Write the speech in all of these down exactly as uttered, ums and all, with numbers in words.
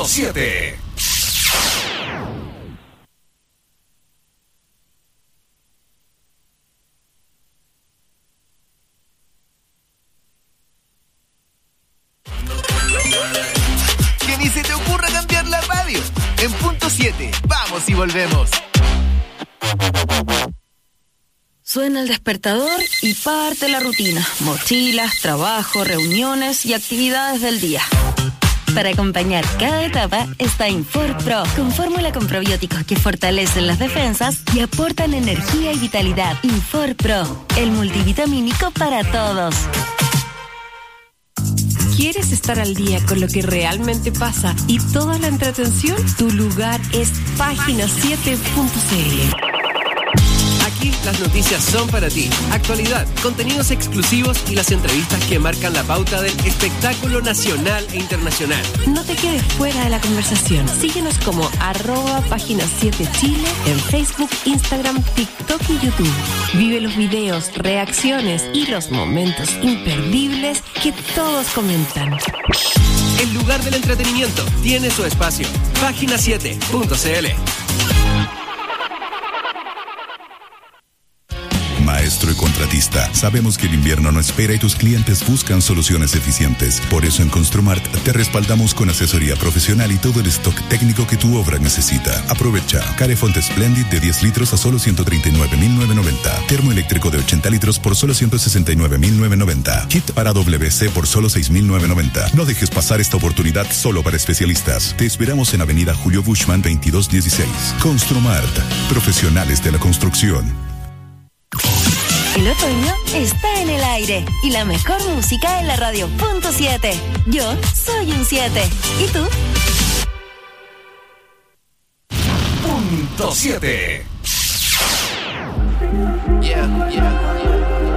punto siete. Que ni se te ocurra cambiar la radio. En punto siete, vamos y volvemos. Suena el despertador y parte la rutina. Mochilas, trabajo, reuniones y actividades del día. Para acompañar cada etapa está InforPro, con fórmula con probióticos que fortalecen las defensas y aportan energía y vitalidad. InforPro, el multivitamínico para todos. ¿Quieres estar al día con lo que realmente pasa y toda la entretención? Tu lugar es página siete punto c l. Aquí las noticias son para ti. Actualidad, contenidos exclusivos y las entrevistas que marcan la pauta del espectáculo nacional e internacional. No te quedes fuera de la conversación. Síguenos como arroba página siete Chile en Facebook, Instagram, TikTok y YouTube. Vive los videos, reacciones y los momentos imperdibles que todos comentan. El lugar del entretenimiento tiene su espacio. página siete punto c l. Maestro y contratista, sabemos que el invierno no espera y tus clientes buscan soluciones eficientes. Por eso en Construmart te respaldamos con asesoría profesional y todo el stock técnico que tu obra necesita. Aprovecha. Carefont Splendid de diez litros a solo ciento treinta y nueve mil novecientos noventa. Termoeléctrico de ochenta litros por solo ciento sesenta y nueve mil novecientos noventa. Kit para W C por solo seis mil novecientos noventa. No dejes pasar esta oportunidad solo para especialistas. Te esperamos en Avenida Julio Bushman veintidós dieciséis. Construmart. Profesionales de la construcción. El otoño está en el aire y la mejor música en la radio punto siete. Yo soy un siete. ¿Y tú? Punto siete. Yeah, yeah, yeah.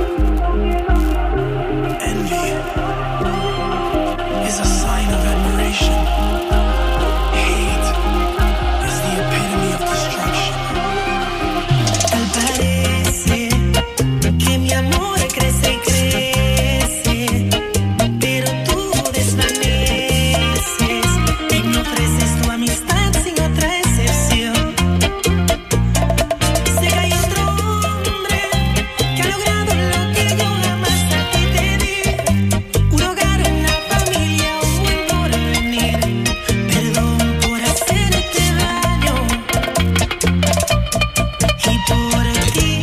Envy is a sign of admiration. Hate is the epitome of destruction. Tal parece que mi amor crece y crece, pero tú desvaneces y me ofreces tu amistad sin otra excepción. Sé que hay otro hombre que ha logrado lo que yo jamás a ti te di, un hogar, una familia, un buen porvenir. Perdón por hacerte daño y por ti.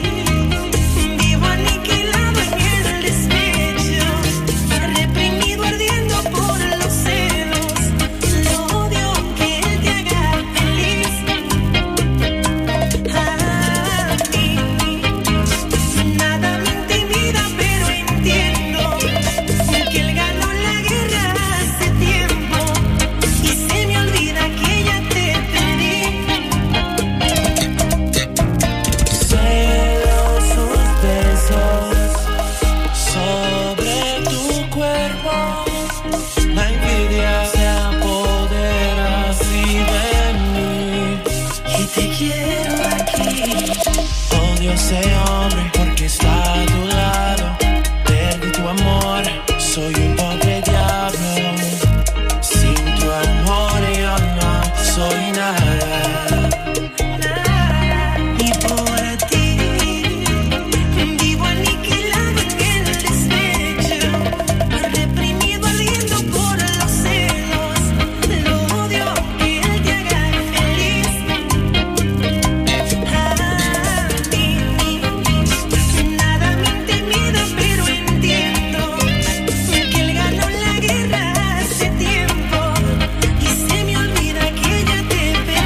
Ese hombre porque está a tu lado, perdí tu amor, soy un pobre diablo. Sin tu amor yo no soy nada. Y por ti vivo aniquilado en el despecho, reprimido ardiendo por los celos, lo odio que él te haga feliz. Nada me intimida, pero entiendo que él ganó la guerra hace tiempo y se me olvida que ella te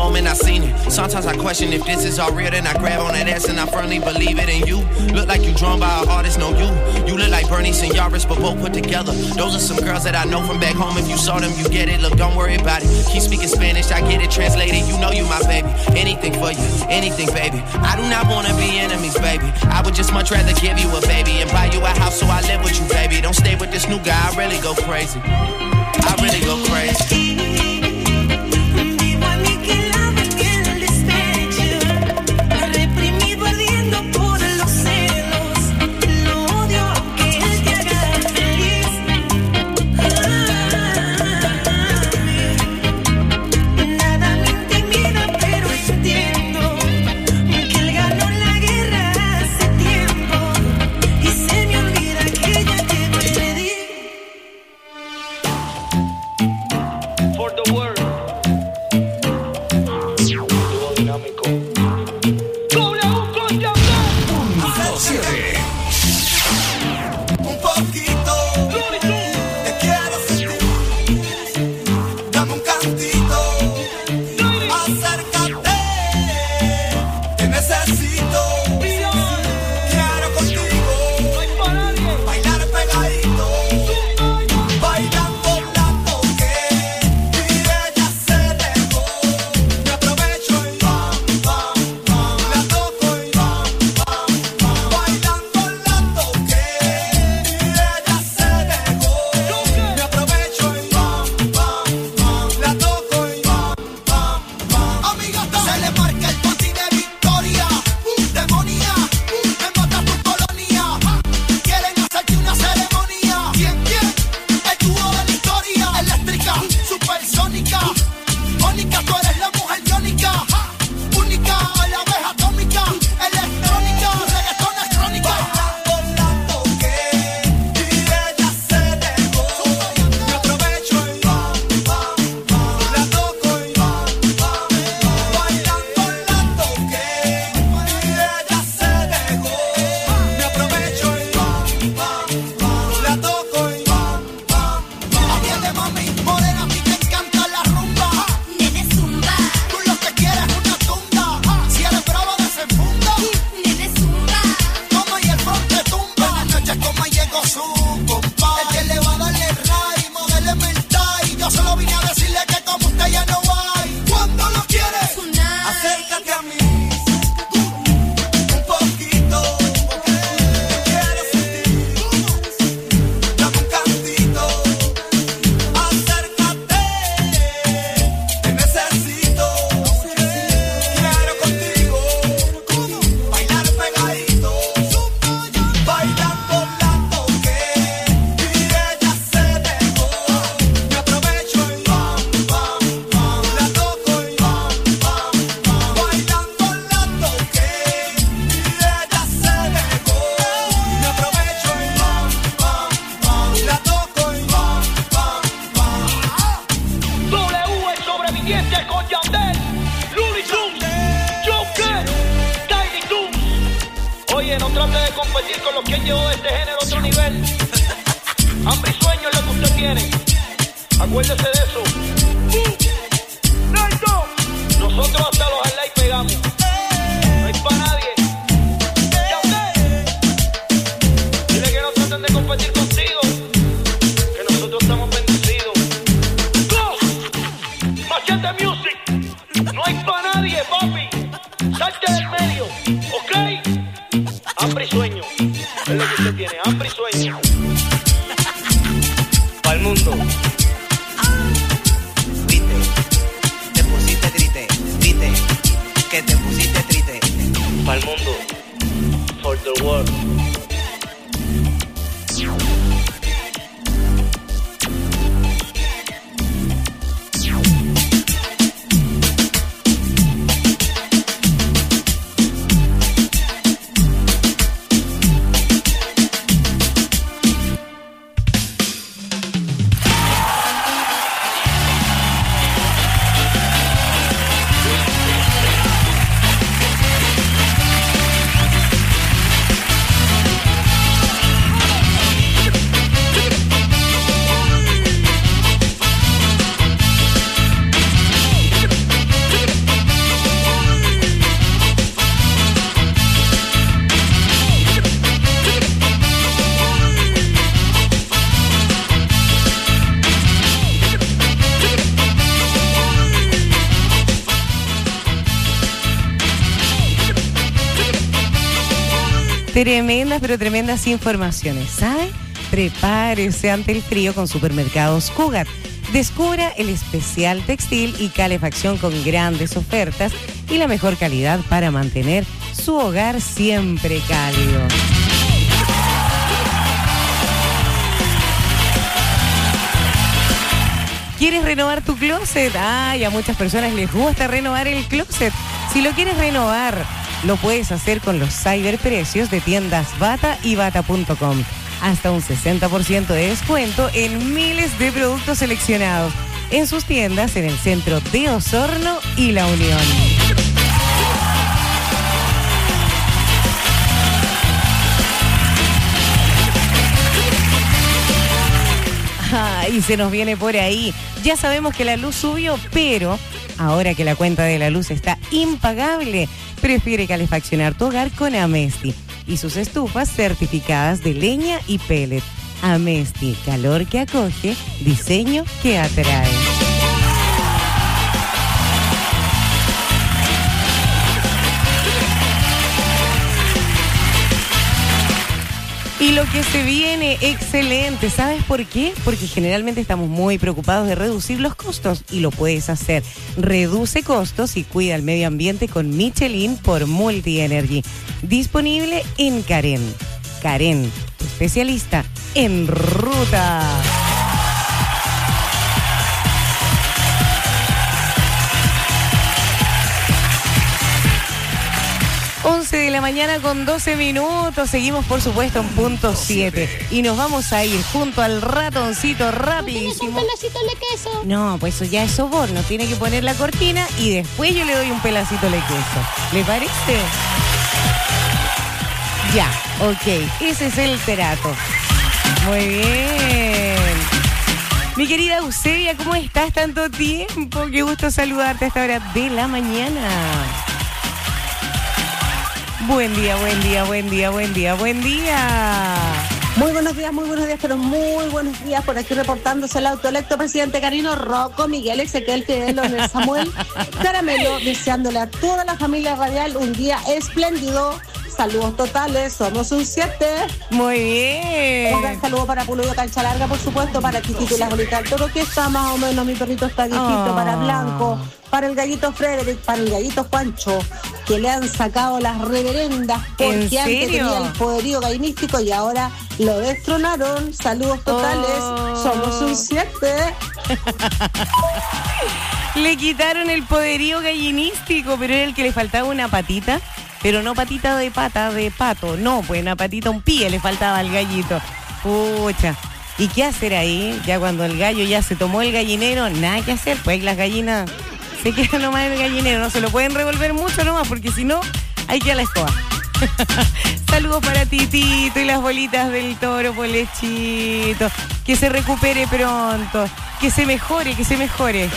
moment I seen it. Sometimes I question if this is all real, then I grab on that ass and I firmly believe it. And you look like you drawn by an artist, no you. You look like Bernie and Yaris, but both put together. Those are some girls that I know from back home. If you saw them, you get it. Look, don't worry about it. Keep speaking Spanish, I get it translated. You know you my baby. Anything for you, anything, baby. I do not wanna be enemies, baby. I would just much rather give you a baby and buy you a house so I live with you, baby. Don't stay with this new guy, I really go crazy. I really go crazy. Tremendas, pero tremendas informaciones, ¿sabe? Prepárese ante el frío con Supermercados Cougar. Descubra el especial textil y calefacción con grandes ofertas y la mejor calidad para mantener su hogar siempre cálido. ¿Quieres renovar tu closet? Ay, a muchas personas les gusta renovar el closet. Si lo quieres renovar, lo puedes hacer con los cyberprecios de tiendas Bata y Bata punto com. Hasta un sesenta por ciento de descuento en miles de productos seleccionados en sus tiendas en el centro de Osorno y La Unión. Ah, y se nos viene por ahí. Ya sabemos que la luz subió, pero ahora que la cuenta de la luz está impagable, prefiere calefaccionar tu hogar con Amesti y sus estufas certificadas de leña y pellet. Amesti, calor que acoge, diseño que atrae. Y lo que se viene, excelente. ¿Sabes por qué? Porque generalmente estamos muy preocupados de reducir los costos y lo puedes hacer. Reduce costos y cuida el medio ambiente con Michelin por Multi Energy. Disponible en Karen. Karen, tu especialista en ruta. once de la mañana con doce minutos. Seguimos, por supuesto, en punto siete. Y nos vamos a ir junto al ratoncito rapidísimo. ¿No tienes un pedacito de queso? No, pues eso ya es soborno. Tiene que poner la cortina y después yo le doy un pedacito de queso. ¿Le parece? Ya, ok. Ese es el trato. Muy bien. Mi querida Eusebia, ¿cómo estás? Tanto tiempo. Qué gusto saludarte a esta hora de la mañana. Buen día, buen día, buen día, buen día, buen día. Muy buenos días, muy buenos días, pero muy buenos días. Por aquí reportándose el autoelecto presidente Carino Rocco, Miguel Ezequiel, Fidel, Leonel Samuel Caramelo, deseándole a toda la familia radial un día espléndido. Saludos totales, somos un siete. Muy bien. Un gran saludo para Pulo Cancha Larga, por supuesto, para Kikito y la Bolita del Toro, que está más o menos, mi perrito está viejito, oh. Para Blanco, para el gallito Frederick, para el gallito Juancho, que le han sacado las reverendas porque antes tenía el poderío gallinístico y ahora lo destronaron. Saludos totales, oh. Somos un siete. Le quitaron el poderío gallinístico, pero era el que le faltaba una patita. Pero no patita de pata, de pato. No, pues una patita, un pie le faltaba al gallito. Pucha. ¿Y qué hacer ahí? Ya cuando el gallo ya se tomó el gallinero, nada que hacer. Pues las gallinas se quedan nomás en el gallinero. No se lo pueden revolver mucho nomás, porque si no, hay que ir a la escoba. Saludos para Titito y las bolitas del toro, Polechito. Que se recupere pronto. Que se mejore, que se mejore.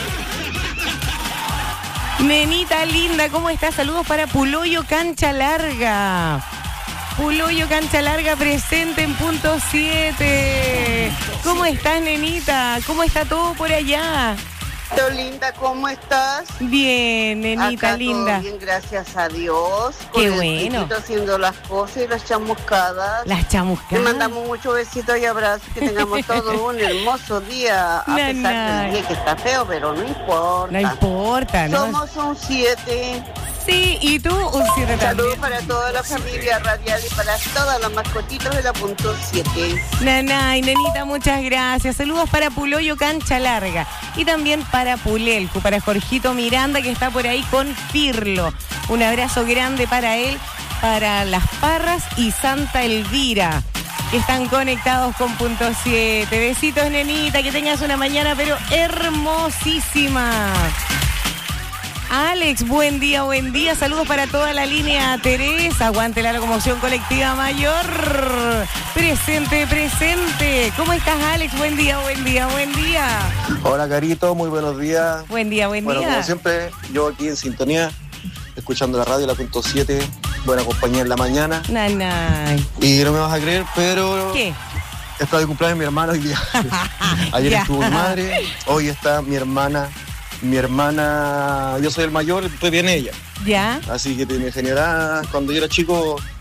Nenita linda, ¿cómo estás? Saludos para Puloyo Cancha Larga. Puloyo Cancha Larga presente en punto siete. ¿Cómo estás, nenita? ¿Cómo está todo por allá? Linda, ¿cómo estás? Bien, nenita. Acá linda. Todo bien, gracias a Dios. Qué con bueno. El haciendo las cosas y las chamuscadas. Las chamuscadas. Te mandamos muchos besitos y abrazos. Que tengamos todo un hermoso día. A na, pesar na. del día que está feo, pero no importa. No importa, ¿no? Somos un siete. Sí, y tú un siete también. Saludos para toda la familia radial y para todas las mascotitas de la punto siete. Nanay, nenita, muchas gracias. Saludos para Puloyo Cancha Larga. Y también para Pulelcu, para Jorgito Miranda, que está por ahí con Pirlo. Un abrazo grande para él, para Las Parras y Santa Elvira, que están conectados con punto siete. Besitos, nenita, que tengas una mañana pero hermosísima. Alex, buen día, buen día. Saludos para toda la línea Teresa. Aguante la locomoción colectiva mayor. Presente, presente. ¿Cómo estás, Alex? Buen día, buen día, buen día. Hola, Carito, muy buenos días. Buen día, buen bueno, día. Bueno, como siempre, yo aquí en sintonía, escuchando la radio, la punto siete, buena compañía en la mañana. Nanay. Y no me vas a creer, pero... ¿Qué? Está de cumpleaños mi hermano hoy día. Ayer estuvo mi madre, hoy está mi hermana. Mi hermana, yo soy el mayor, después viene ella. ¿Ya? Así que me generaba, cuando yo era chico,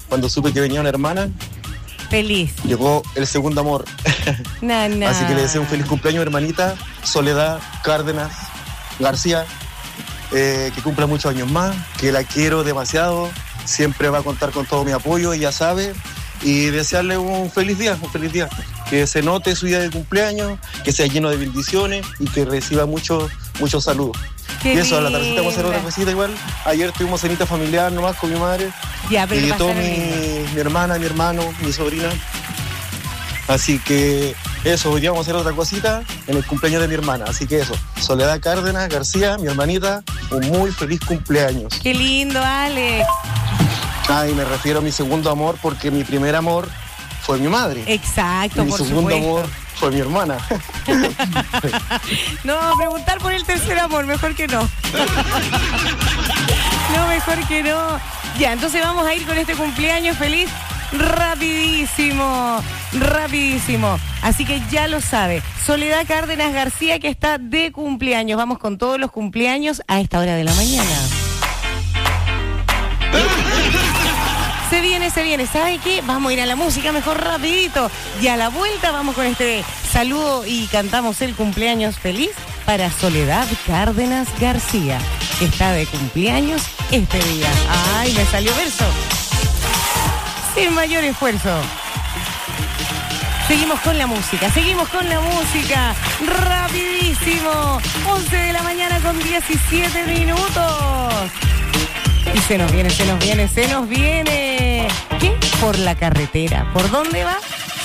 cuando supe que venía una hermana, feliz. Llegó el segundo amor. Na, na. Así que le deseo un feliz cumpleaños, hermanita Soledad Cárdenas García. Eh, que cumpla muchos años más, que la quiero demasiado, siempre va a contar con todo mi apoyo, ella sabe, y desearle un feliz día, un feliz día, que se note su día de cumpleaños, que sea lleno de bendiciones y que reciba muchos muchos saludos. Qué y eso, a la linda. tardecita vamos a hacer otra cosita igual. Ayer tuvimos cenita familiar nomás con mi madre, Ya, pero y va a todo ser mi, lindo. mi hermana, mi hermano, mi sobrina. Así que eso, hoy día vamos a hacer otra cosita en el cumpleaños de mi hermana. Así que eso, Soledad Cárdenas García, mi hermanita, un muy feliz cumpleaños. Qué lindo, Alex. Ah, y me refiero a mi segundo amor porque mi primer amor fue mi madre. Exacto, Y mi por segundo supuesto. amor fue mi hermana. No, preguntar por el tercer amor, mejor que no. No, mejor que no. Ya, entonces vamos a ir con este cumpleaños feliz rapidísimo, rapidísimo. Así que ya lo sabe, Soledad Cárdenas García, que está de cumpleaños. Vamos con todos los cumpleaños a esta hora de la mañana. Se viene, se viene. ¿Sabe qué? Vamos a ir a la música mejor rapidito. Y a la vuelta vamos con este saludo y cantamos el cumpleaños feliz para Soledad Cárdenas García, que está de cumpleaños este día. ¡Ay, me salió verso! Sin mayor esfuerzo. Seguimos con la música, seguimos con la música. Rapidísimo. once de la mañana con diecisiete minutos. Y se nos viene, se nos viene, se nos viene. ¿Qué? Por la carretera. ¿Por dónde va?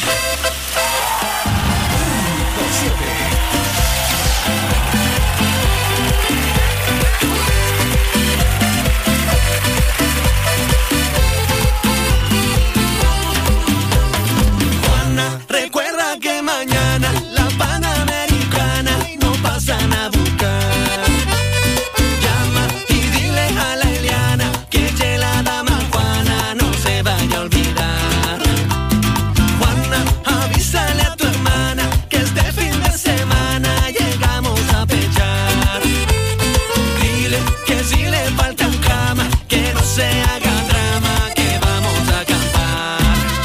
Juana, recuerda que mañana la Panamericana no pasan a buscar. Llama y dile a la Eliana que ye la dama Juana no se vaya a olvidar. Juana, avísale a tu hermana que este fin de semana llegamos a pechar. Dile que si le falta un cama, que no se haga drama, que vamos a acampar.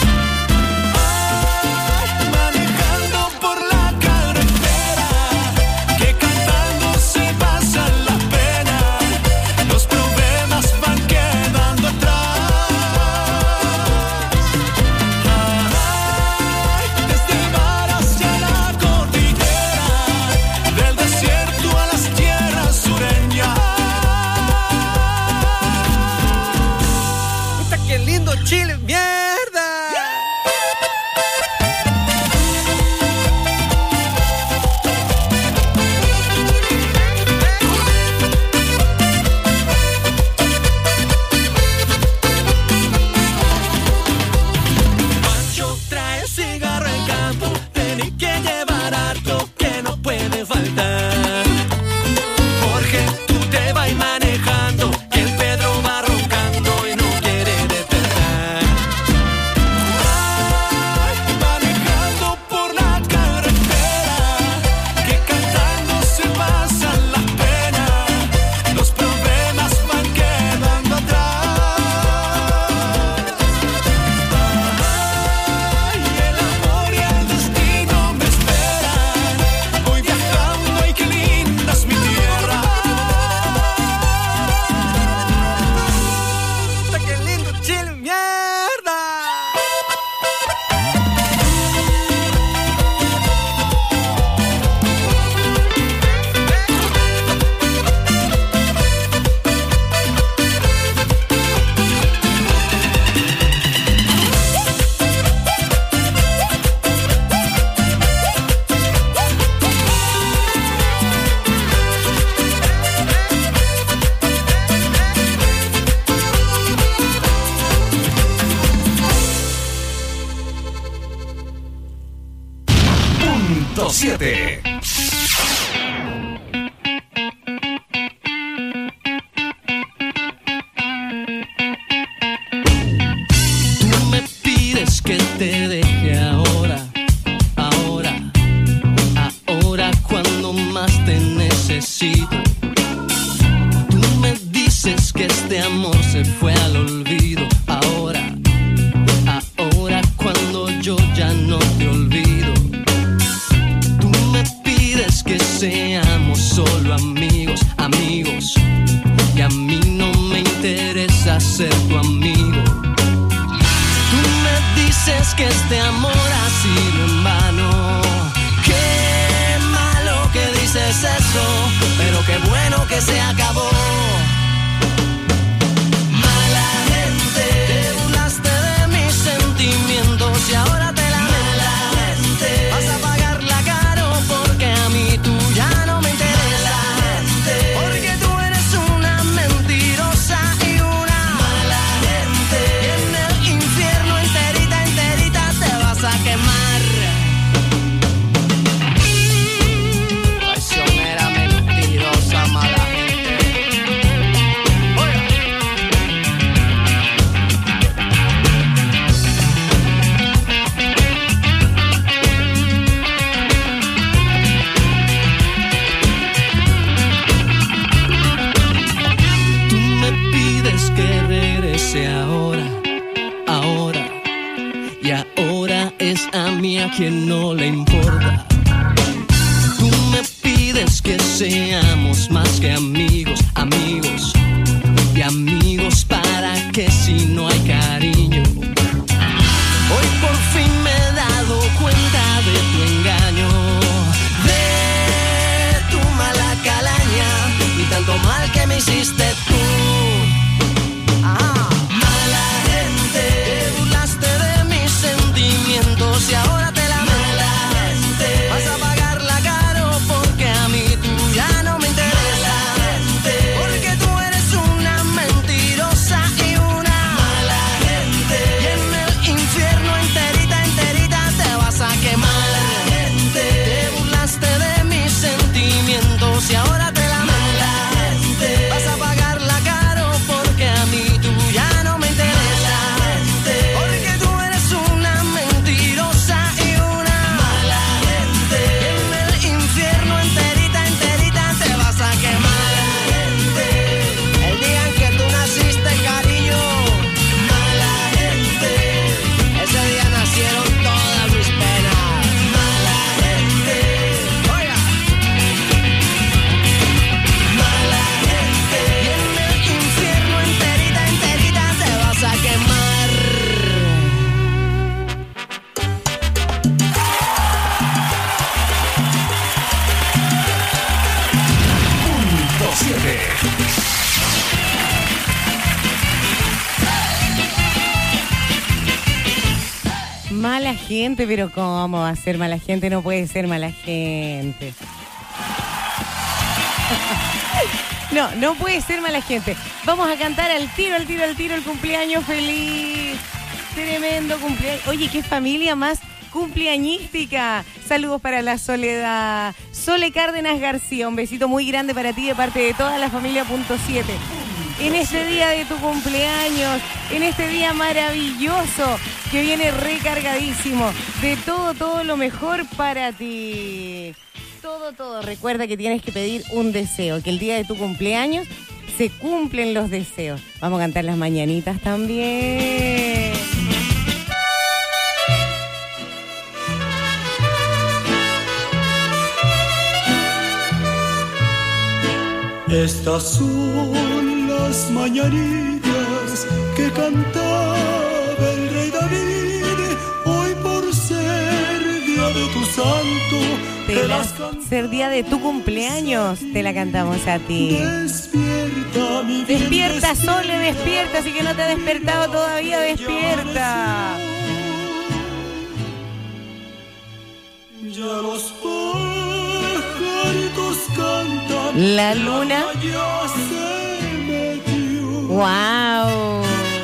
Manejando por la carretera, que cantando se pasan las penas, los problemas van quedando atrás. Ay, desde el mar hacia la cordillera, del desierto a las tierras sureñas. Puta, qué lindo Chile, mierda. Pancho trae cigarro en campo, tenés que llevar harto que no puede faltar. Jorge, tú te vas manejando, que el Pedro va roncando y no quiere despertar. Ay, manejando por la carretera, que cantando se pasan las penas, los problemas van quedando atrás. Ay, el amor y el destino me esperan, voy viajando y qué linda es mi tierra. Puta, qué lindo Chile, mierda. Punto siete. Tú me pides que te deje ahora, ahora, ahora cuando más te necesito. Tú me dices que este amor se fue al olvido ahora, solo amigos, amigos. Y a mí no me interesa ser tu amigo. Tú me dices que este amor ha sido en vano. Qué malo que dices eso, pero qué bueno que se acabó. Mala gente, te burlaste de mis sentimientos y ahora te la mala gente. Vas a pagarla caro porque a mí tú ya no me interesa. Porque tú eres una mentirosa y una mala gente. Y en el infierno enterita, enterita te vas a quemar. Traicionera, mentirosa, mala gente. Oiga. Tú me pides que regrese ahora, ahora. Y ahora es a mí a quien no le importa. Tú me pides que seamos más que amigos, amigos. Y amigos para que si no hay cariño. Hoy por fin me he dado cuenta de tu engaño, de tu mala calaña y tanto mal que me hiciste tú. Ah, mala gente, te burlaste de mis sentimientos y ahora te la mala gente. Vas a pagarla caro porque a mí tú ya no me interesa. Porque tú eres una mentirosa y una mala gente. Y en el infierno enterita, enterita te vas a quemar. Te burlaste de mis sentimientos y ahora te la mala gente. Vas a pagarla caro porque a mí tú ya no me interesa. Porque tú eres una mentirosa y una mala gente. Y en el infierno enterita, enterita te vas a quemar. El día en que tú naciste, cariño, mala gente. Ese día nacieron todas mis penas. Mala gente. Oiga. Mala gente. Y en el infierno enterita, enterita te vas a quemar. Punto siete. Mala gente, pero ¿cómo va a ser mala gente? No puede ser mala gente. No, no puede ser mala gente. Vamos a cantar al tiro, al tiro, al tiro el cumpleaños feliz. Tremendo cumpleaños. Oye, qué familia más cumpleañística. Saludos para la Soledad. Sole Cárdenas García, un besito muy grande para ti de parte de toda la familia Punto siete. En este día de tu cumpleaños, en este día maravilloso que viene recargadísimo de todo, todo lo mejor para ti. Todo, todo. Recuerda que tienes que pedir un deseo, que el día de tu cumpleaños se cumplen los deseos. Vamos a cantar las mañanitas también. Estas son las mañanitas que cantaba el rey David, hoy por ser día de tu santo. Te las can... Ser día de tu cumpleaños, te la cantamos a ti. Despierta, mi bien, despierta, despierta, Sole, despierta, así que no te ha despertado todavía, despierta. Ya los pajaritos cantan. La luna. Ya se metió. Wow.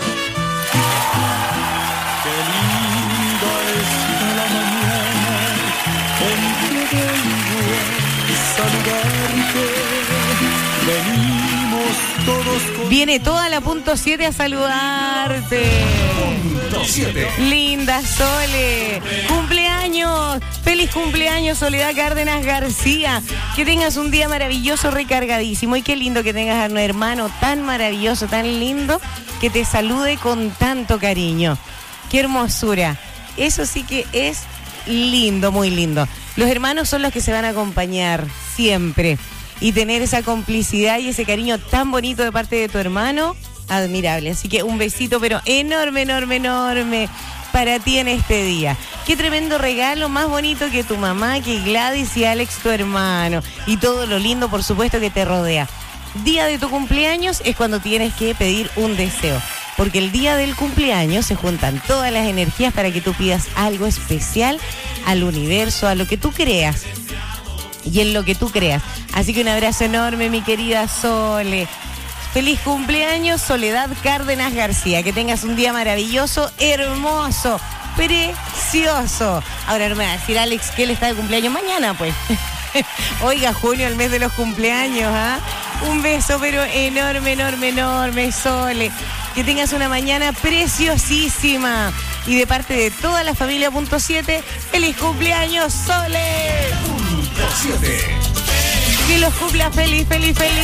Qué linda está la mañana en que vengo a saludarte. Venimos todos con... Viene toda la Punto siete a saludarte. Punto siete. Linda Sole. Cumpleaños. Feliz cumpleaños, Soledad Cárdenas García. Que tengas un día maravilloso, recargadísimo. Y qué lindo que tengas a un hermano tan maravilloso, tan lindo, que te salude con tanto cariño. Qué hermosura. Eso sí que es lindo, muy lindo. Los hermanos son los que se van a acompañar siempre. y tener esa complicidad y ese cariño tan bonito de parte de tu hermano, admirable. Así que un besito, pero enorme, enorme, enorme para ti en este día. Qué tremendo regalo, más bonito que tu mamá, que Gladys y Alex, tu hermano, y todo lo lindo, por supuesto, que te rodea. Día de tu cumpleaños es cuando tienes que pedir un deseo, porque el día del cumpleaños se juntan todas las energías para que tú pidas algo especial al universo, a lo que tú creas y en lo que tú creas. Así que un abrazo enorme, mi querida Sole. Feliz cumpleaños, Soledad Cárdenas García. Que tengas un día maravilloso, hermoso, precioso. Ahora no me va a decir Alex que él está de cumpleaños mañana, pues. Oiga, junio, el mes de los cumpleaños, ¿ah? Un beso, pero enorme, enorme, enorme, Sole. Que tengas una mañana preciosísima. Y de parte de toda la familia Punto siete, ¡feliz cumpleaños, Sole! Punto siete. Que los cumpla feliz, feliz, feliz.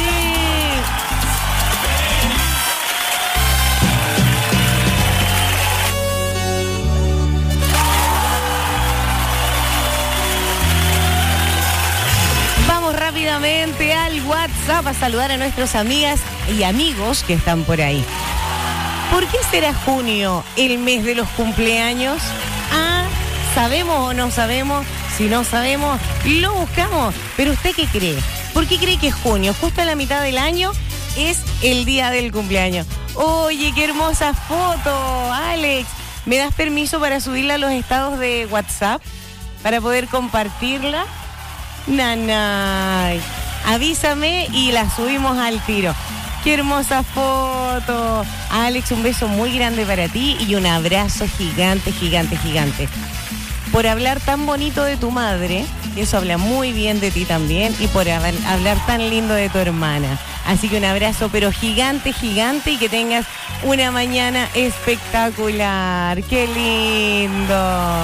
Vamos rápidamente al WhatsApp a saludar a nuestras amigas y amigos que están por ahí. ¿Por qué será junio el mes de los cumpleaños? Ah, ¿sabemos o no sabemos? Si no sabemos, lo buscamos. ¿Pero usted qué cree? ¿Por qué cree que es junio? Justo a la mitad del año es el día del cumpleaños. Oye, qué hermosa foto, Alex. ¿Me das permiso para subirla a los estados de WhatsApp? Para poder compartirla. Nanay. Avísame y la subimos al tiro. ¡Qué hermosa foto! Alex, un beso muy grande para ti y un abrazo gigante, gigante, gigante. Por hablar tan bonito de tu madre, eso habla muy bien de ti también, y por hab- hablar tan lindo de tu hermana. Así que un abrazo, pero gigante, gigante, y que tengas una mañana espectacular. ¡Qué lindo!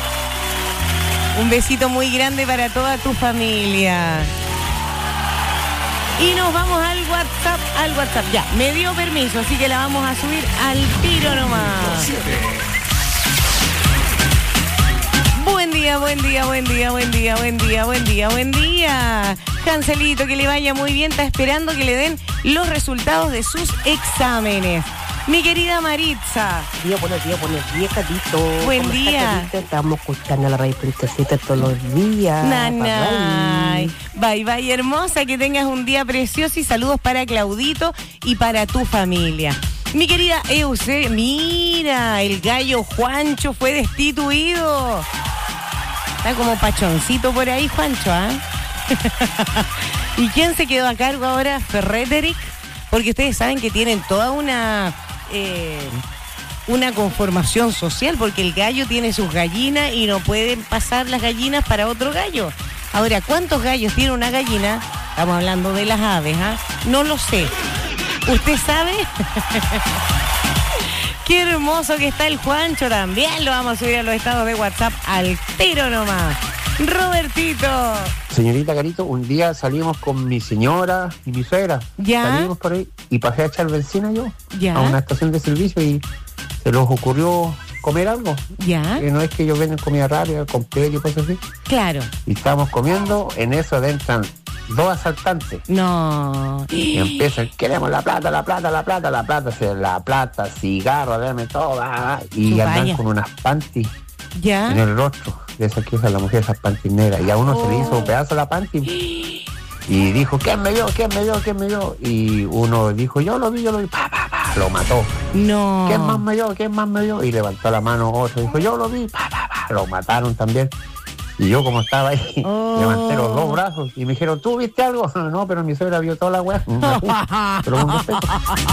Un besito muy grande para toda tu familia. Y nos vamos al WhatsApp, al WhatsApp. Ya, me dio permiso, así que la vamos a subir al tiro nomás. Buen día, buen día, buen día, buen día, buen día, buen día, buen día. Cancelito, que le vaya muy bien, está esperando que le den los resultados de sus exámenes. Mi querida Maritza. Día, buenos días, buenos días, Catito. Buen ¿Cómo día. está, Catito? Estamos escuchando la radio Punto siete todos los días. Nanay. Bye, bye, hermosa. Que tengas un día precioso y saludos para Claudito y para tu familia. Mi querida Euse, mira, el gallo Juancho fue destituido. Está como pachoncito por ahí, Juancho, ¿ah? ¿Y quién se quedó a cargo ahora? Ferreteric. Porque ustedes saben que tienen toda una... Eh, una conformación social, porque el gallo tiene sus gallinas y no pueden pasar las gallinas para otro gallo. Ahora, ¿cuántos gallos tiene una gallina? Estamos hablando de las aves, ¿ah? No lo sé. ¿Usted sabe? Qué hermoso que está el Juancho, también lo vamos a subir a los estados de WhatsApp al tiro nomás. Robertito. Señorita Carito, un día salimos con mi señora y mi suegra. ¿Ya? Salimos por ahí y pasé a echar benzina yo ¿Ya? a una estación de servicio y se les ocurrió comer algo. ¿Ya? Que no es que ellos venden comida rara, con pelo y cosas así. Claro. Y estábamos comiendo, en eso adentran dos asaltantes. No. Y empiezan, queremos la plata, la plata, la plata, la plata, o sea, la plata, cigarro, dame todo. Ah, y Tú andan vaya. con unas panties ¿Ya? en el rostro. De esas que usa la mujer, esas panties negras. Y a uno Oh. se le hizo un pedazo la panty. Y dijo, ¿quién me dio? ¿quién me dio? ¿quién me dio? Y uno dijo, yo lo vi, yo lo vi. Pa, pa, pa, lo mató. No. ¿Quién más me dio? ¿quién más me dio? Y levantó la mano otro. Dijo, yo lo vi. Pa, pa, pa, lo mataron también. Y yo, como estaba ahí, Oh. levanté los dos brazos y me dijeron, ¿tú viste algo? No, pero mi suegra vio toda la weá. Pero con respeto.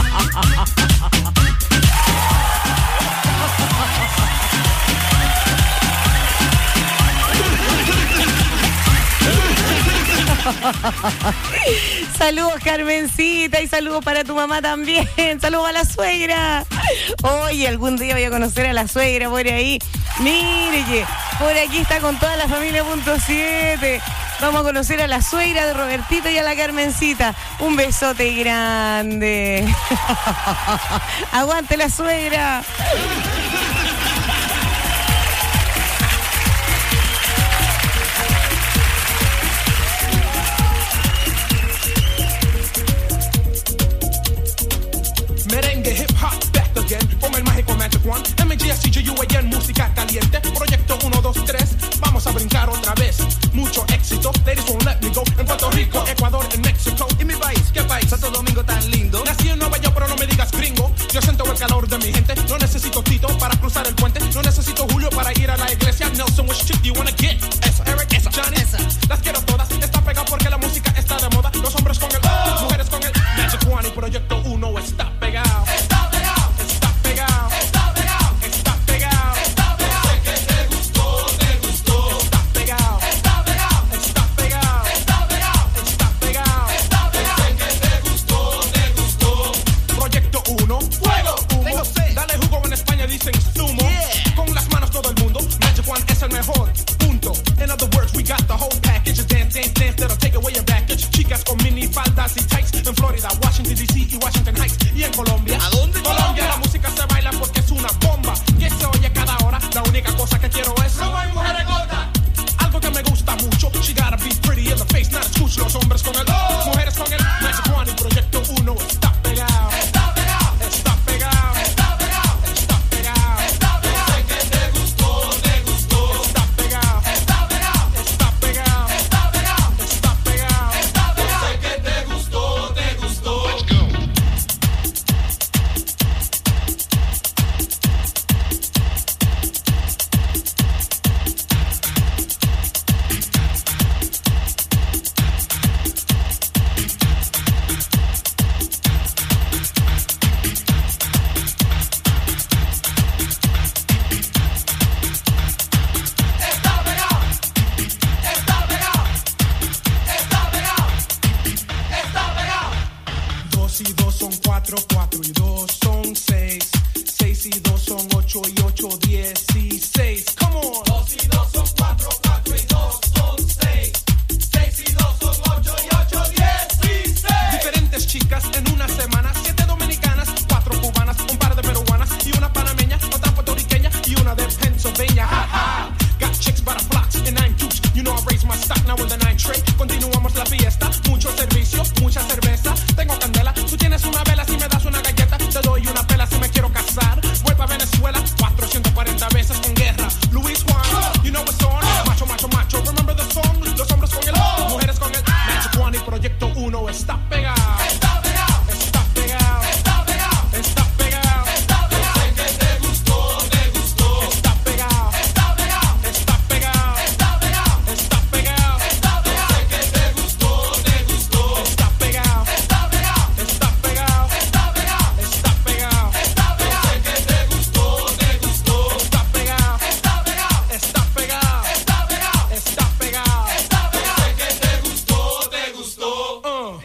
Saludos, Carmencita, y saludos para tu mamá también. Saludos a la suegra. Oye, algún día voy a conocer a la suegra por ahí. Mire que por aquí está con toda la familia Punto siete. Vamos a conocer a la suegra de Robertito y a la Carmencita. Un besote grande. Aguante la suegra. éxito. Ladies won't let me go. En Puerto Rico, Ecuador, en México. ¿Y mi país? ¿Qué país? Santo Domingo tan lindo. Nací en Nueva York, pero no me digas gringo. Yo siento el calor de mi gente. No necesito Tito para cruzar el puente. No necesito Julio para ir a la iglesia. Nelson, which chick do you wanna get? Esa, Eric, esa, Johnny, esa. Las quiero todas. Está pegado porque la música está de moda. Los hombres con el oh, mujeres con el Magic One y Proyecto Uno está pegado. Está pegado. Está pegado. Está pegado. Está pegado. Está pegado. Sé que te gustó, te gustó. Está pegado. Está pegado. Está pegado. Está pegado. Está pegado. Está pegado. Sé que te gustó, te gustó. Proyecto Uno. Fuego. Humo. Dale jugo en España dicen zumo. Yeah. Con las manos todo el mundo. Magic One es el mejor. Punto. In other words, we got the whole package. Dance, dance, dance that'll take away your baggage. Chicas con mini faldas y tights. En Florida, Washington D C y Washington Heights. Y en Colombia. ¿A dónde? Colombia. La música se baila porque es una bomba. Que se oye cada hora. La única cosa que quiero es. No hay mujeres gordas. Algo que me gusta mucho. She gotta be pretty in the face, not escucho. Los hombres con el oh, mujeres con el Magic One y Proyecto Uno está pegado. Está pegado. Está pegado. Está pegado. Está pegado. Está pegado. Sé que te gustó, te gustó. Está pegado. Está pegado. Está pegado. Está pegado. Está pegado. Está pegado. Sé que te gustó, te gustó. Let's go. Está pegado. Está pegado. Está pegado. Está pegado. Dos y dos son cuatro, cuatro y dos son seis. Seis y dos son ocho y ocho, dieciséis. Come on. Dos y dos son cuatro, cuatro y dos son seis. Seis y dos son ocho y ocho, dieciséis. Diferentes chicas en una semana. Siete dominicanas, cuatro cubanas, un par de peruanas y una panameña, otra puertorriqueña y una de Pennsylvania. Ha, ha. Got chicks by the blocks and nine cubes. You know I raise my stock now with the nine tray. Continuamos la fiesta, mucho servicio, mucha cerveza. Tengo candela, tú tienes una vela, si me das una galleta, te doy una pela si me quiero casar. Vuelvo a Venezuela, cuatrocientas cuarenta veces con guerra. Luis Juan, you know what's on. Macho, macho, macho, remember the song. Los hombres con el oh, mujeres con el Magic One y Proyecto Uno está pegado. Está pegado. Está pegado. Está pegado. Está pegado. Está pegado. Sé que te gustó, te gustó. Está pegado. Está pegado. Está pegado. Está pegado. Está pegado. Está pegado. Sé que te gustó, te gustó. Está pegado. Está pegado. Está pegado. Está pegado. Está pegado. Está pegado. Sé que te gustó, te gustó. Está pegado. Está pegado. Está pegado. Está pegado. Está pegado. Está pegado. Sé que te gustó, te gustó. Uh.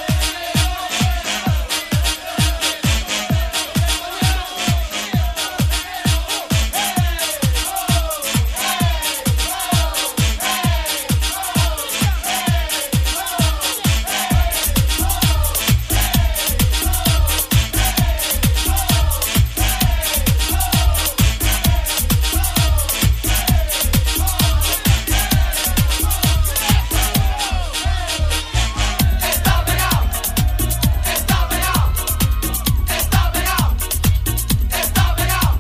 Está pegado. Está pegado. Está pegado. Está pegado.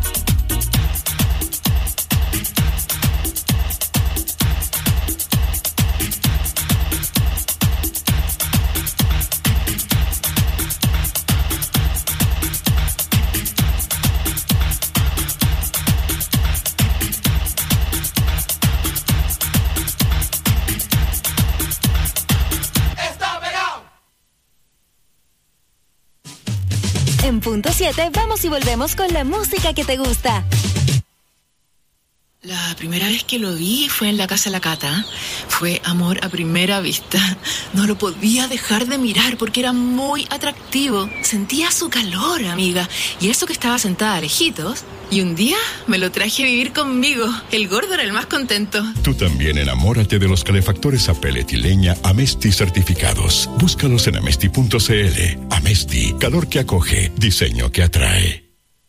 Está pegado. En punto siete vamos y volvemos con la música que te gusta. La primera vez que lo vi fue en la casa de la Cata. Fue amor a primera vista. No lo podía dejar de mirar porque era muy atractivo. Sentía su calor, amiga. Y eso que estaba sentada a lejitos. Y un día me lo traje a vivir conmigo. El gordo era el más contento. Tú también enamórate de los calefactores a pellet y leña Amesti certificados. Búscalos en amesti punto cl. Amesti, calor que acoge, diseño que atrae.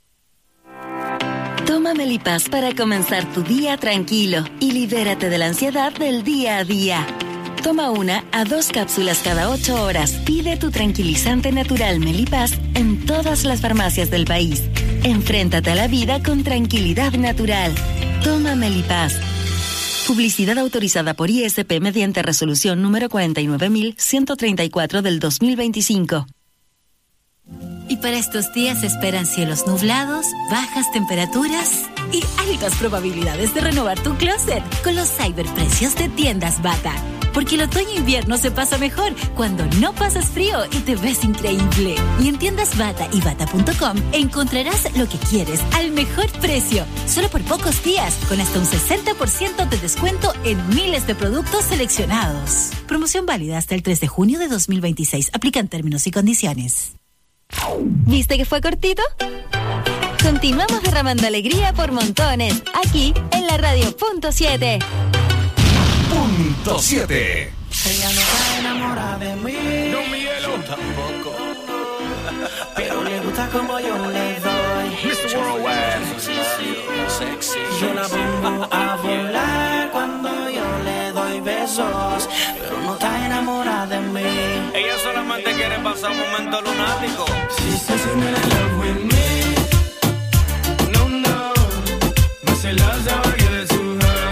Toma Melipaz para comenzar tu día tranquilo y libérate de la ansiedad del día a día. Toma una a dos cápsulas cada ocho horas. Pide tu tranquilizante natural Melipaz en todas las farmacias del país. Enfréntate a la vida con tranquilidad natural. Toma Melipaz. Publicidad autorizada por I S P mediante resolución número cuarenta y nueve mil ciento treinta y cuatro del dos mil veinticinco. Y para estos días se esperan cielos nublados, bajas temperaturas y altas probabilidades de renovar tu closet con los cyberprecios de Tiendas Bata. Porque el otoño-invierno se pasa mejor cuando no pasas frío y te ves increíble. Y en Tiendas Bata y bata punto com encontrarás lo que quieres al mejor precio. Solo por pocos días, con hasta un sesenta por ciento de descuento en miles de productos seleccionados. Promoción válida hasta el tres de junio de dos mil veintiséis. Aplican términos y condiciones. ¿Viste que fue cortito? Continuamos derramando alegría por montones, aquí en la radio punto siete. Punto siete. Ella no está enamorada de mí. No, Miguelo. Tampoco. Pero le gusta como yo le doy. mister Worldwide. Sí, sí. Sexy. Yo la pongo a volar cuando yo le doy besos. Pero no está enamorada de mí. Ella solamente quiere pasar un momento lunático. She says she's not in love with me. No, no. No se las da a give it to her.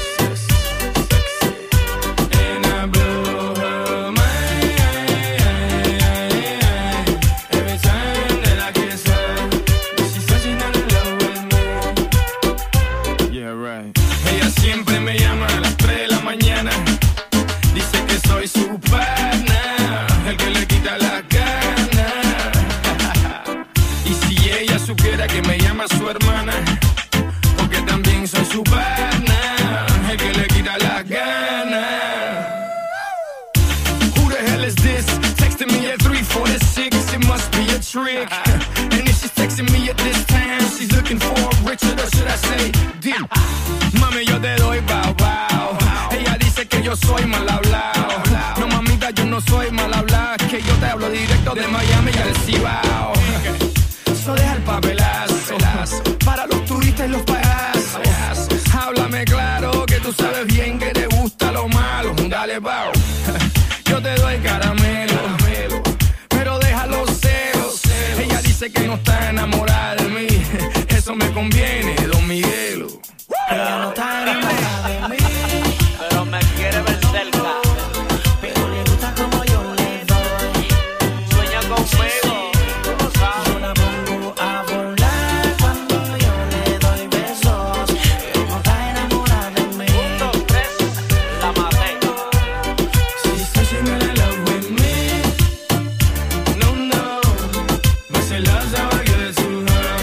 And I blow her mind every time that I kiss her. She says she's not in love with me. Yeah, right. Ella siempre me llama a las tres de la mañana. Dice que soy su pana, el que le quita la gana. Y si ella supiera que me llama su hermana, porque también soy su pana, el que le quita la gana. Who the hell is this? Texting me at three forty-six, it must be a trick. And if she's texting me at this time, she's looking for a Richard, or should I say, Dim. Mami, yo te doy bow bow. Ella dice que yo soy mal hablado. No, mamita, yo no soy mal hablado. Que yo te hablo directo de Miami y al Cibao. Eso deja el papelazo para los turistas y los payasos. Háblame claro que tú sabes bien que te gusta lo malo. Dale, bow. Yo te doy caramelo, pero deja los celos. Ella dice que no está enamorada de mí. Eso me conviene, Don Miguelo. Ella no está enamorada de mí. Pero me quiere ver cerca. Pero le gusta como yo le doy. Sueña conmigo. Yo la pongo a volar cuando yo le doy besos. Ella no está enamorada de mí. Punto tres, la maté. She says she's not in love with me. No, no. No se las da a give it to her.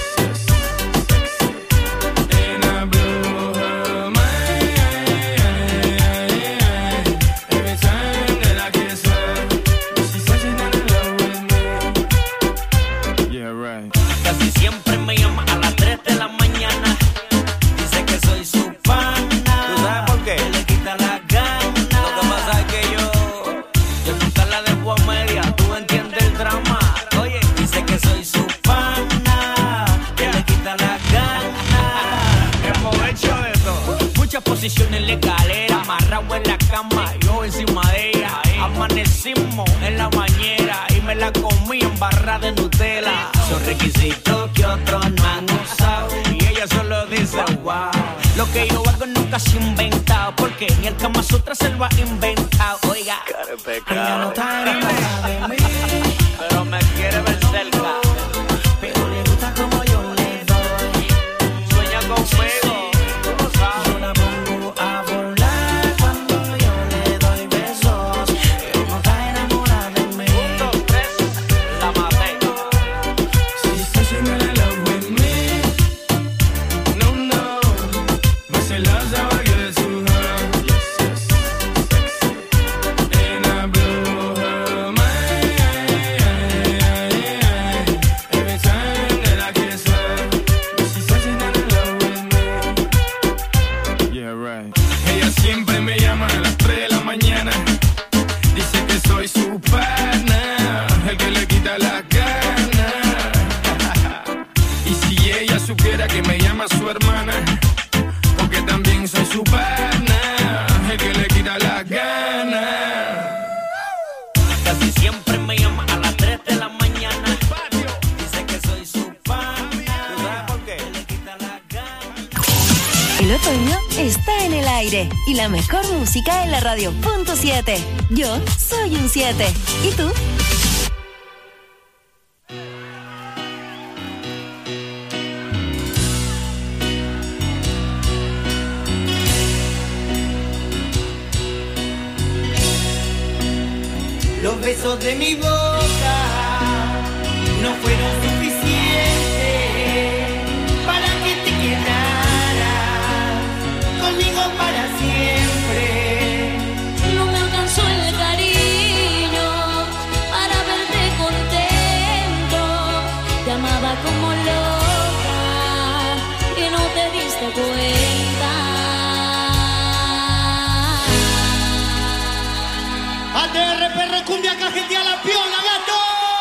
And I blow her mind every time that I kiss her. She says she's not in love with me. Yeah, right. Casi siempre me llama a las tres de la mañana. Dice que soy su pana. ¿Tú sabes por qué? Que le quita la gana. Lo que pasa es que yo, yo nunca la dejo a media. Tú entiendes el drama. Oye, Dice que soy su pana. Que le quita la gana. hemos hecho de todo. Muchas posiciones en la escalera, amarrado en la cama, yo encima de ella. Amanecimos en la bañera y me la comí en barra de Nutella. Son requisitos que otros no han usado y ella solo dice wow. Lo que yo hago nunca se ha inventado, porque ni el Kama Sutra se lo ha inventado. Oiga, ella no está enamorada de mí, pero me quiere ver cerca. pero le gusta como yo le doy. Sueña conmigo. Tú lo sabes. Yo la pongo a volar cuando yo le doy besos. Ella no está enamorada de mí. Punto tres, la maté. She says she's not in love with me. No, no. No se las da a give it to her. And I blow her está en el aire y la mejor música en la radio punto siete. Yo soy un siete. ¿Y tú? Los besos de mi boca no fueron suficientes para que te quedaras conmigo para siempre. No me alcanzó el cariño para verte contento. Te amaba como loca y no te diste cuenta. A T R P R cumbia cajetea la piola, gato.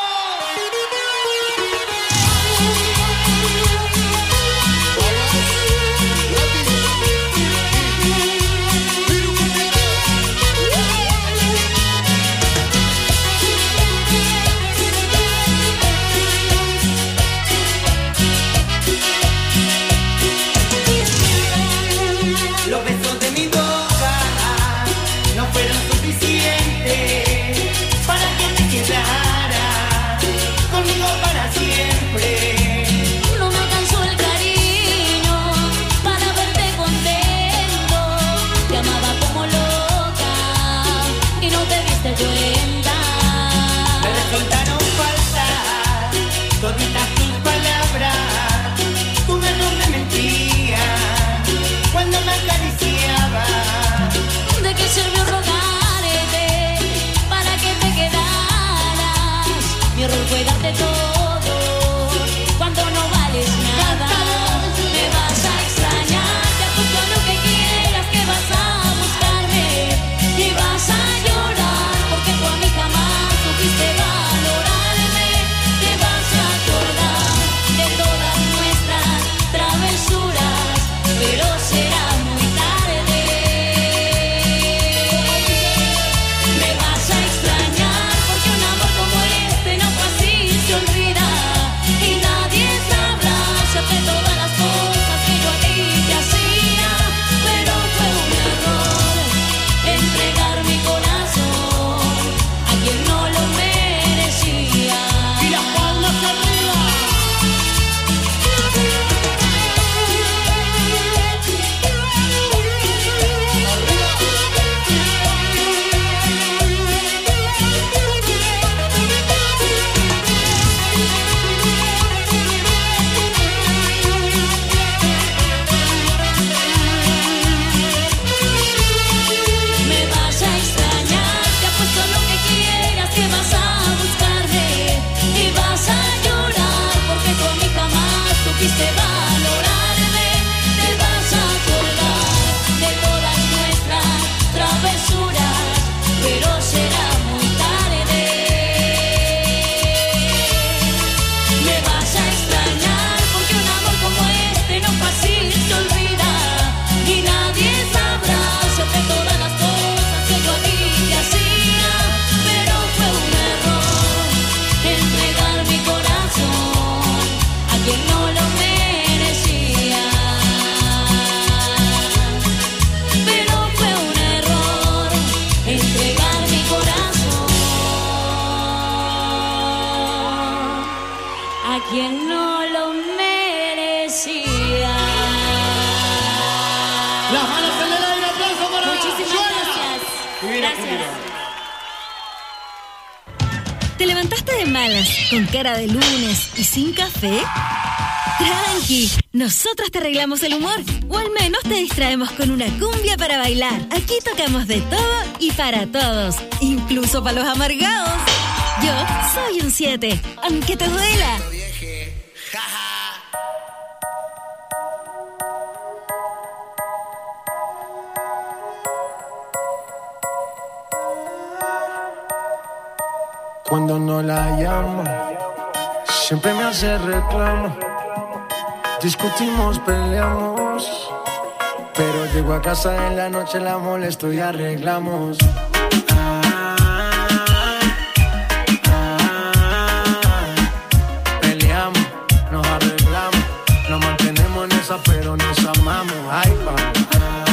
Los besos de mi boca no fueron suficientes para que te quedaras conmigo para siempre. No me alcanzó el cariño para verte contento. Te amaba como loca y no te diste cuenta. Me resultaron falsas toditas tus palabras. Tu verbo me mentía cuando me acariciaba. ¿De qué sirvió rogarte para que te quedaras? Mi error fue darte todo cuando no vales nada. Me vas a extrañar, te apuesto a lo que quieras que vas a buscarme y vas a llorar porque tú a mí jamás supiste valorarme. Te vas a acordar de todas nuestras travesuras, pero será muy tarde. Me vas a extrañar porque un amor como este no fácil se olvida y nadie sabrá hacerte todas las cosas que yo a ti te hacía, pero fue un error entregar mi corazón a quien no lo merecía. Y las palmas arriba. Me vas a extrañar, te apuesto a lo que quieras que vas a buscarme y vas a llorar porque tú a mí jamás supiste valorarme. Te vas a acordar de todas nuestras travesuras, pero será muy tarde. Me vas a extrañar porque un amor como este no fácil se olvida y nadie sabrá hacerte todas las cosas que yo a ti te hacía, pero fue un error entregar mi corazón a quien no lo merecía. Pero fue un error entregar mi corazón a quien no lo merecía. Las manos en el aire, aplauso para Muchísimas gracias. Gracias. ¿Te levantaste de malas, con cara de lunes y sin café? Tranqui, nosotros te arreglamos el humor, o al menos te distraemos con una cumbia para bailar. Aquí tocamos de todo y para todos, incluso para los amargados. Yo soy un siete, aunque te duela. Cuando no la llamo, siempre me hace reclamo. Discutimos, peleamos, pero llego a casa en la noche, la molesto y arreglamos. Ah, ah, peleamos, nos arreglamos, nos mantenemos en esa, pero nos amamos. Ay, vamos.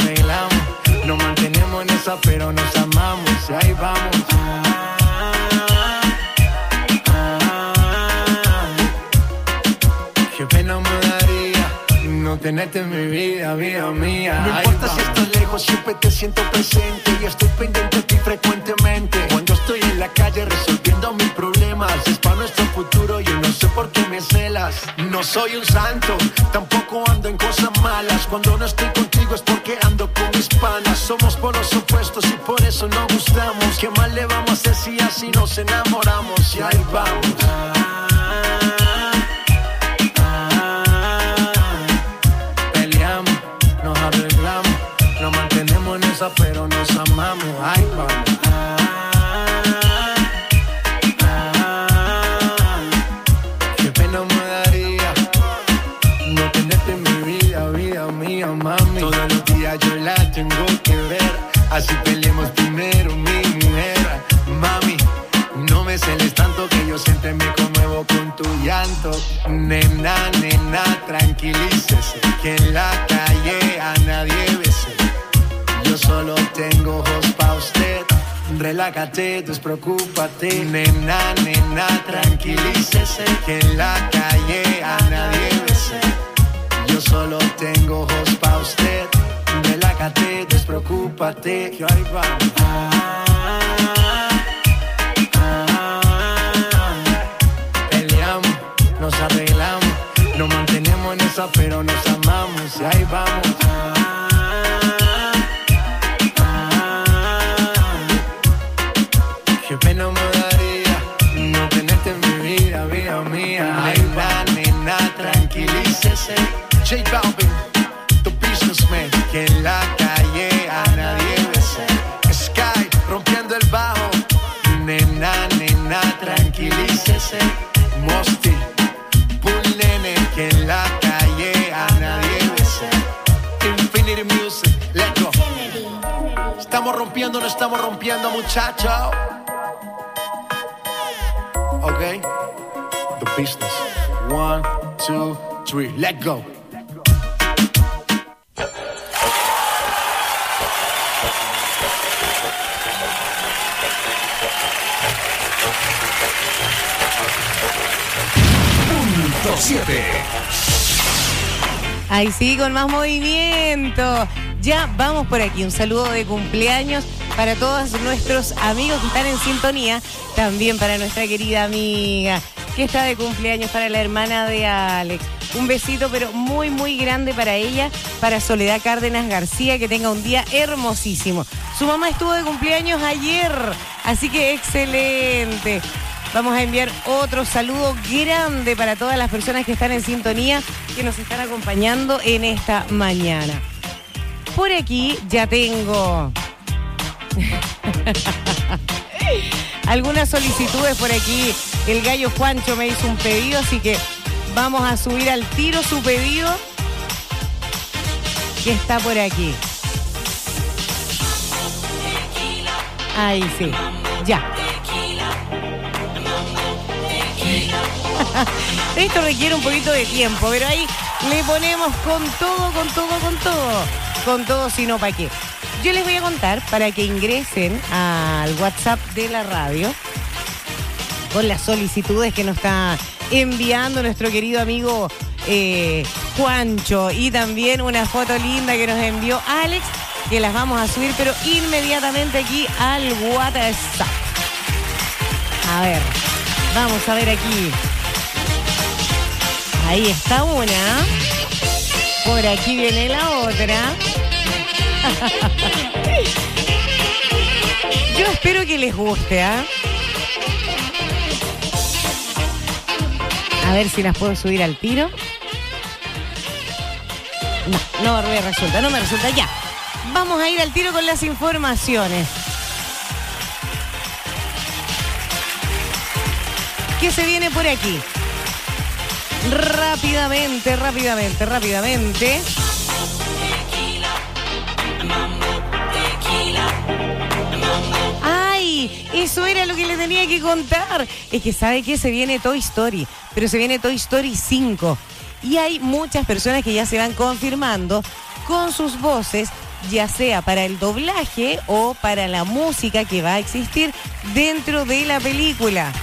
arreglamos. Nos mantenemos en esa, pero nos amamos. Y ahí vamos. Qué pena me daría no tenerte en mi vida, vida mía. No importa si estás lejos, siempre te siento presente. Y estoy pendiente de ti frecuentemente. Cuando estoy en la calle resolviendo mis problemas, es para nuestro futuro, yo no sé por qué me celas. No soy un santo, tampoco ando en cosas malas. Cuando no estoy contigo es porque ando con mis panas. Somos polos opuestos y por eso nos gustamos. ¿Qué más le vamos a hacer si así nos enamoramos? Y ahí vamos. Pero nos amamos, ay, vamos. Qué pena me daría no tenerte en mi vida, vida mía, mami. Todos los días yo la tengo que ver, así peleemos primero, mi mujer. Mami, no me celes tanto que yo siempre me conmuevo con tu llanto. Nena, nena, tranquilícese, que en la calle a nadie bese. Yo solo tengo ojos pa' usted. Relájate, despreocúpate. Nena, nena, tranquilícese, que en la calle a nadie bese. Yo solo tengo ojos pa' usted. Relájate, despreocúpate. Que ahí vamos. Peleamos, nos arreglamos. Nos mantenemos en esa, pero nos amamos. Y ahí vamos. Qué pena me daría no tenerte en mi vida, vida mía. Ay, va, nena, tranquilícese. J Balvin, the businessman, que en la calle a nadie bese. Sky, rompiendo el bajo. Nena, nena, tranquilícese. Mosty, Bull Nene, que en la calle a nadie bese. Infinity Music, let's go. Estamos rompiendo, no estamos rompiendo, muchachos. Okay, the business. One, two, three, let go. Punto siete. Ahí sí, con más movimiento. Ya vamos por aquí. Un saludo de cumpleaños para todos nuestros amigos que están en sintonía. También para nuestra querida amiga que está de cumpleaños, para la hermana de Alex. Un besito, pero muy, muy grande para ella, para Soledad Cárdenas García, que tenga un día hermosísimo. Su mamá estuvo de cumpleaños ayer, así que excelente. Vamos a enviar otro saludo grande para todas las personas que están en sintonía, que nos están acompañando en esta mañana. Por aquí ya tengo algunas solicitudes por aquí. El gallo Juancho me hizo un pedido, así que vamos a subir al tiro su pedido, que está por aquí. Ahí sí, ya. Esto requiere un poquito de tiempo, pero ahí le ponemos con todo, con todo, con todo. Con todo, sino para qué. Yo les voy a contar para que ingresen al WhatsApp de la radio con las solicitudes que nos está enviando nuestro querido amigo eh, Juancho, y también una foto linda que nos envió Alex, que las vamos a subir pero inmediatamente aquí al WhatsApp. A ver, vamos a ver aquí. Ahí está una. Por aquí viene la otra. Yo espero que les guste, ¿ah? ¿eh? A ver si las puedo subir al tiro. No, no me resulta, no me resulta. Ya. Vamos a ir al tiro con las informaciones. ¿Qué se viene por aquí? Rápidamente, rápidamente, rápidamente. ¡Ay! Eso era lo que le tenía que contar. Es que sabe que se viene Toy Story, pero se viene Toy Story cinco. Y hay muchas personas que ya se van confirmando con sus voces ya sea para el doblaje o para la música que va a existir dentro de la película.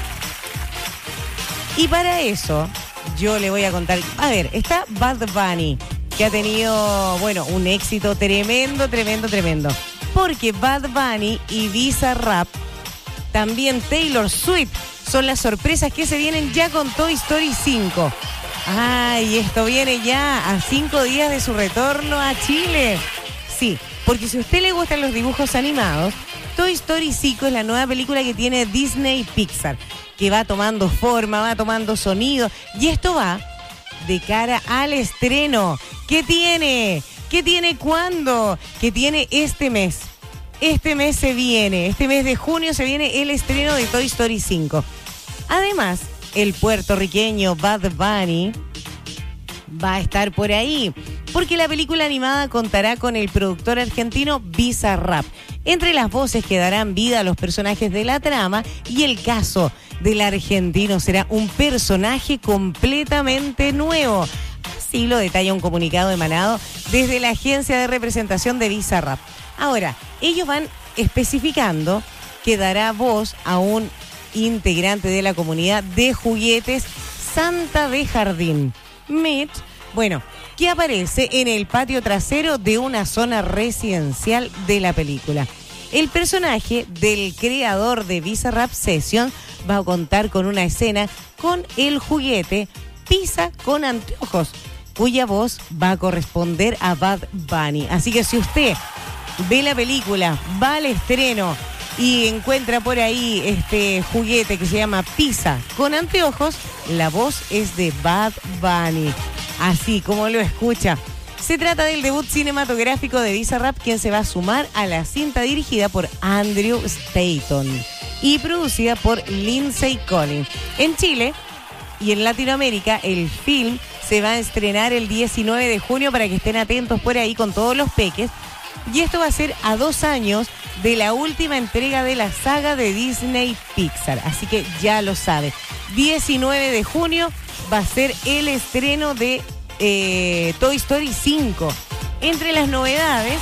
Y para eso, yo le voy a contar. A ver, está Bad Bunny, que ha tenido, bueno, un éxito tremendo, tremendo, tremendo. Porque Bad Bunny y Bizarrap, también Taylor Swift, son las sorpresas que se vienen ya con Toy Story cinco. Ay, esto viene ya a cinco días de su retorno a Chile. Sí, porque si a usted le gustan los dibujos animados, Toy Story cinco es la nueva película que tiene Disney Pixar, que va tomando forma, va tomando sonido, y esto va de cara al estreno. ¿Qué tiene? ¿Qué tiene cuándo? ¿Qué tiene este mes? Este mes se viene, este mes de junio se viene el estreno de Toy Story cinco. Además, el puertorriqueño Bad Bunny va a estar por ahí, porque la película animada contará con el productor argentino Bizarrap. Entre las voces que darán vida a los personajes de la trama, y el caso del argentino será un personaje completamente nuevo. Así lo detalla un comunicado emanado desde la agencia de representación de Bizarrap. Ahora, ellos van especificando que dará voz a un integrante de la comunidad de juguetes Santa de Jardín, Mitch, bueno, que aparece en el patio trasero de una zona residencial de la película. El personaje del creador de Bizarrap Session va a contar con una escena con el juguete Pisa con anteojos, cuya voz va a corresponder a Bad Bunny. Así que si usted ve la película, va al estreno y encuentra por ahí este juguete que se llama Pisa con anteojos, la voz es de Bad Bunny. Así como lo escucha. Se trata del debut cinematográfico de Bizarrap, quien se va a sumar a la cinta dirigida por Andrew Stanton y producida por Lindsay Collins. En Chile y en Latinoamérica, el film se va a estrenar el diecinueve de junio para que estén atentos por ahí con todos los peques. Y esto va a ser a dos años de la última entrega de la saga de Disney Pixar. Así que ya lo sabe. diecinueve de junio va a ser el estreno de eh, Toy Story cinco. Entre las novedades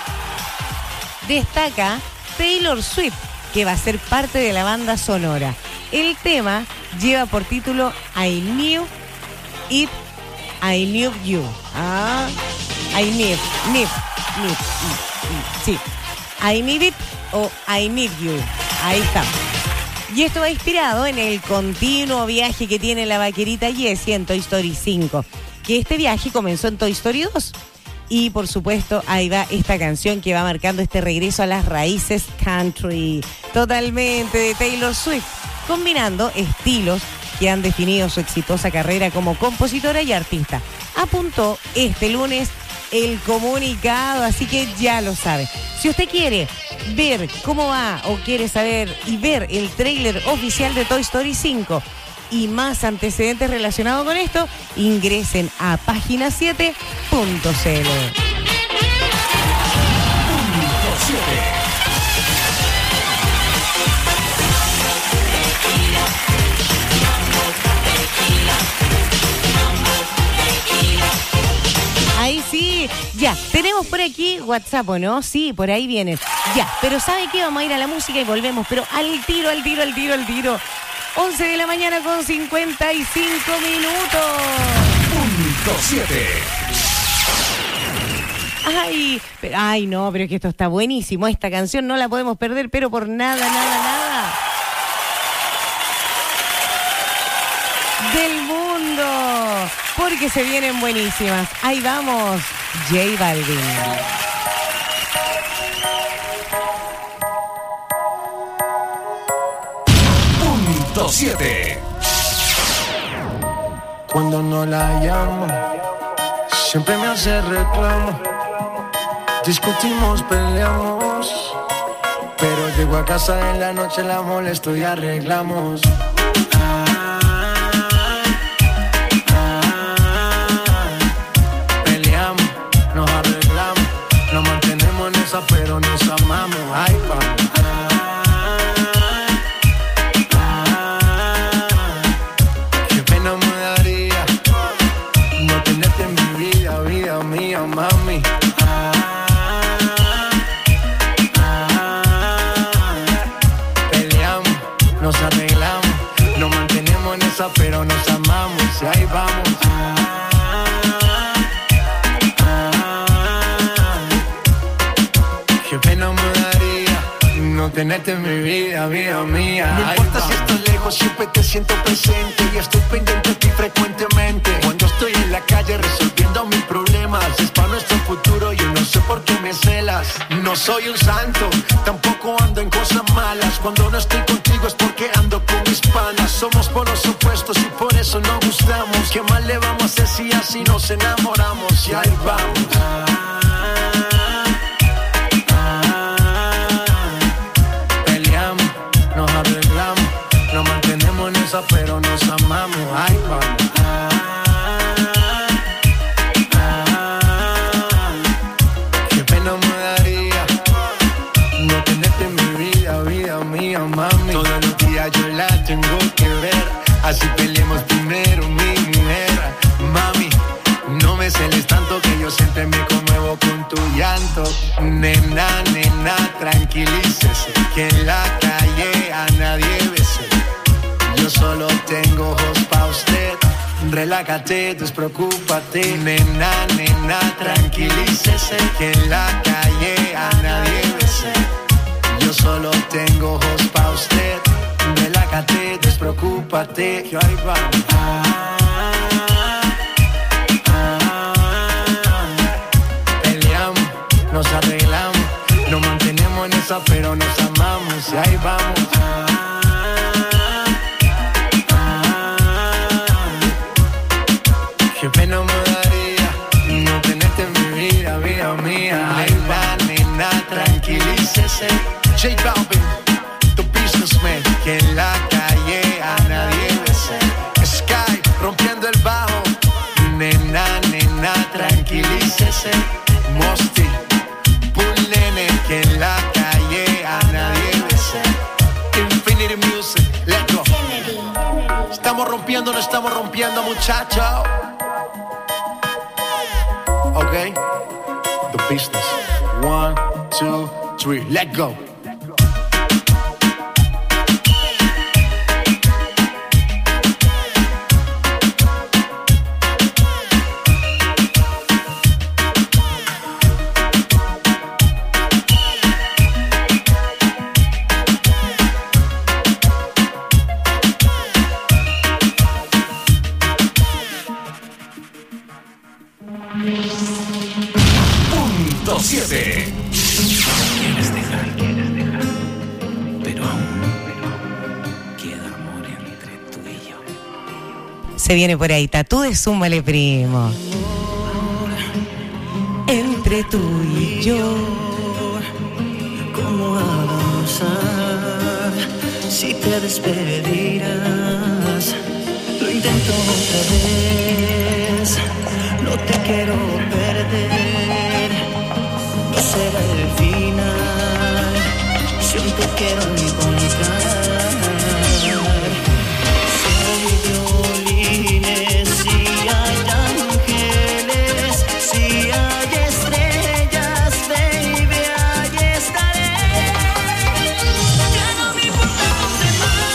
destaca Taylor Swift, que va a ser parte de la banda sonora. El tema lleva por título I Knew It, I Knew You. Ah, I Need, Need, Need, sí. I Need It o I Need You. Ahí está. Y esto va inspirado en el continuo viaje que tiene la vaquerita Jessie en Toy Story cinco, que este viaje comenzó en Toy Story dos. Y por supuesto, ahí va esta canción que va marcando este regreso a las raíces country, totalmente de Taylor Swift, combinando estilos que han definido su exitosa carrera como compositora y artista. Apuntó este lunes el comunicado, así que ya lo sabe. Si usted quiere ver cómo va o quiere saber y ver el tráiler oficial de Toy Story cinco y más antecedentes relacionados con esto, ingresen a página siete punto c l. Ahí sí, ya, tenemos por aquí WhatsApp, ¿o no? Sí, por ahí vienen. Ya, pero ¿sabe qué? Vamos a ir a la música y volvemos, pero al tiro, al tiro, al tiro, al tiro. once de la mañana con cincuenta y cinco minutos. Punto siete. Ay, pero, ay, no, pero es que esto está buenísimo. Esta canción no la podemos perder, pero por nada, nada, nada. Del mundo, porque se vienen buenísimas. Ahí vamos, J Balvin. Punto siete. Cuando no la llamo, siempre me hace reclamo. Discutimos, peleamos, pero llego a casa en la noche, la molesto y arreglamos. Pero nos amamos, ay, pa. Qué pena me daría no tenerte en mi vida, vida mía, mami. esa, pero nos amamos y ahí vamos. Qué pena me daría no tenerte en mi vida, vida mía. No importa si estás lejos, siempre te siento presente y estoy pendiente de ti frecuentemente. Cuando estoy en la calle resolviendo mis problemas, es para nuestro futuro, yo no sé por qué me celas. No soy un santo, tampoco ando en cosas malas. Cuando no estoy contigo es porque ando con mis panas. Somos polos opuestos y por eso nos gustamos. ¿Qué más le vamos a hacer si así nos enamoramos? Y ahí vamos. Nos arreglamos, nos mantenemos en esa, pero nos amamos. Ay, vamos. Qué pena me daría no tenerte en mi vida, vida mía, mami. Todos los días yo la tengo que ver, así peleemos primero, mi mujer. Mami, no me celes tanto que yo siempre me conmuevo con tu llanto. Nena, nena, tranquilícese, que en la calle a nadie bese. Yo solo tengo ojos pa' usted. Relájate, despreocúpate. Nena, nena, tranquilícese, que en la calle a nadie bese. Yo solo tengo ojos pa' usted. Relájate, despreocúpate, que ahí vamos. Nos arreglamos, nos mantenemos en esa, pero nos amamos y ahí vamos. Qué pena me daría no tenerte en mi vida, vida mía. Ahí va, nena, tranquilícese. J Balvin, the businessman, que en la calle a nadie bese. Sky, rompiendo el bajo. Nena, nena, tranquilícese. Mosty, que en la calle a nadie bese. Infinity Music, let's go. Estamos rompiendo, no estamos rompiendo, muchachos. Ok, the business. One, two, three, let's go. siete. Quieres dejar, quieres dejar, pero aún queda amor entre tú y yo. Se viene por ahí, Tatú de Súmale Primo. Entre tú y yo, ¿cómo avanzar si te despedirás? Lo intento otra vez, no te quiero perder. No será el final, siempre quiero mi corazón.